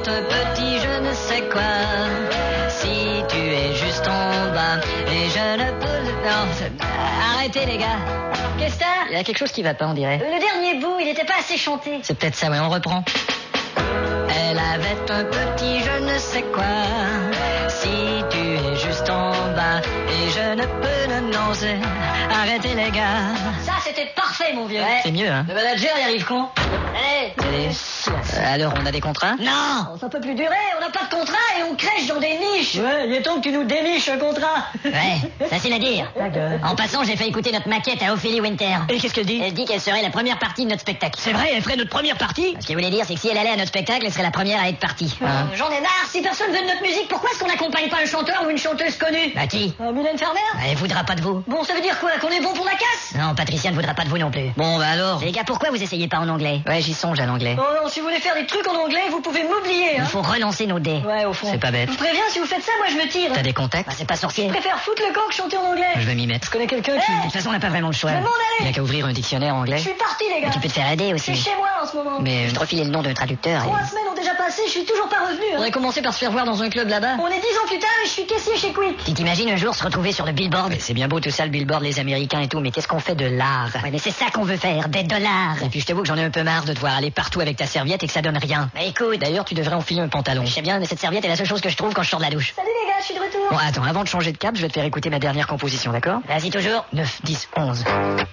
être un petit je ne sais quoi. Si tu es juste en bas et je ne peux... Non, arrêtez les gars. Qu'est-ce que t'as? Il y a quelque chose qui va pas, on dirait. Le dernier bout, il était pas assez chanté. C'est peut-être ça, ouais, on reprend. Elle avait un petit je ne sais quoi. Si tu es juste en bas et je ne peux le lancer. Arrêtez les gars. Ça c'était parfait mon vieux. C'est mieux, hein. Le manager y arrive con. Allez. Alors, on a des contrats? Non, ça peut plus durer, on n'a pas de contrat et on crèche dans des niches. Ouais, il est temps que tu nous déniches un contrat. Ouais, facile à dire. En passant, j'ai fait écouter notre maquette à Ophélie Winter. Et qu'est-ce qu'elle dit? Elle dit qu'elle serait la première partie de notre spectacle. C'est vrai, elle ferait notre première partie. Ce qu'elle voulait dire, c'est que si elle allait à notre spectacle, elle serait la première à être partie. Hein? J'en ai marre, si personne veut de notre musique, pourquoi est-ce qu'on n'accompagne pas un chanteur ou une chanteuse connue? Bah qui? Mylène Farmer? Elle voudra pas de vous. Bon, ça veut dire quoi? Qu'on est bon pour la casse? Non, Patricia ne voudra pas de vous non plus. Bon, bah alors. Les gars, pourquoi vous essayez pas en anglais? Ouais, j'y songe à l'anglais. Oh non, si vous voulez faire des trucs en anglais, vous pouvez m'oublier, hein. Il faut relancer nos dés. Ouais, au fond. C'est pas bête. Je vous préviens, si vous faites ça, moi je me tire. T'as des contacts? Bah, c'est pas sorcier. Je préfère foutre le camp que chanter en anglais. Je vais m'y mettre. Je connais quelqu'un qui... De toute façon, on n'a pas vraiment le choix. Je vais m'en aller. Il y a qu'à ouvrir un dictionnaire anglais. Je suis parti, les gars. Mais tu peux te faire aider Je aussi. suis chez moi en ce moment. Mais je te refile le nom d'un traducteur. 3 semaines ont déjà passé, je suis toujours pas revenu. On aurait commencé par se faire voir dans un club là-bas. On est 10 ans plus tard et je suis caissier chez Quick. Tu t'imagines un jour se retrouver sur le billboard? Mais c'est bien beau tout ça, le billboard, les Américains et tout, mais qu'est-ce qu'on fait de l'art? Ouais, mais c'est ça qu'on veut faire, des dollars. Et puis je t'avoue que j'en ai un peu marre de te voir aller partout avec ta serviette et que ça donne rien. Bah écoute, d'ailleurs tu devrais enfiler un pantalon. Je sais bien, mais cette serviette est la seule chose que je trouve quand je sors de la douche. Salut les gars, je suis de retour. Bon, attends, avant de changer de cap, je vais te faire écouter ma dernière composition, d'accord? Vas-y toujours. 9, 10, 11.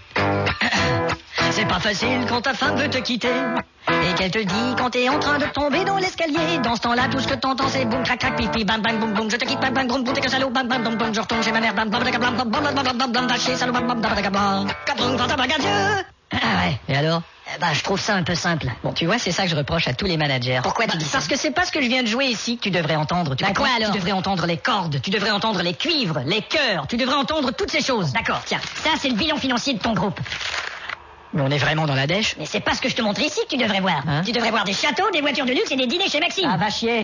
C'est pas facile quand ta femme veut te quitter Et qu'elle te le dit quand t'es en train de tomber dans l'escalier. Dans ce temps-là, tout ce que t'entends, c'est boum, crac, crac, pipi, bam, bam, boum, boum. Je te quitte, bam, bam, boum, boum, t'es qu'un salaud, bam, bam, boum, boum. Je retourne chez ma mère, bam, bam, bam, bam, bam, bam, bam, bam, bam, lâché, salaud, bam, bam, bam, bam, bam, adieu. Ah ouais, et alors? Bah, je trouve ça un peu simple. Bon, tu vois, c'est ça que je reproche à tous les managers. Pourquoi tu dis ça? Parce que c'est pas ce que je viens de jouer ici que tu devrais entendre. Tu comprends? Quoi alors? Tu devrais entendre les cordes, tu devrais entendre les cuivres, les chœurs, tu devrais entendre toutes ces choses. D'accord, tiens, ça c'est le bilan financier de ton groupe. Mais on est vraiment dans la dèche. Mais c'est pas ce que je te montre ici que tu devrais voir. Hein? Tu devrais voir des châteaux, des voitures de luxe et des dîners chez Maxime. Ah, va chier.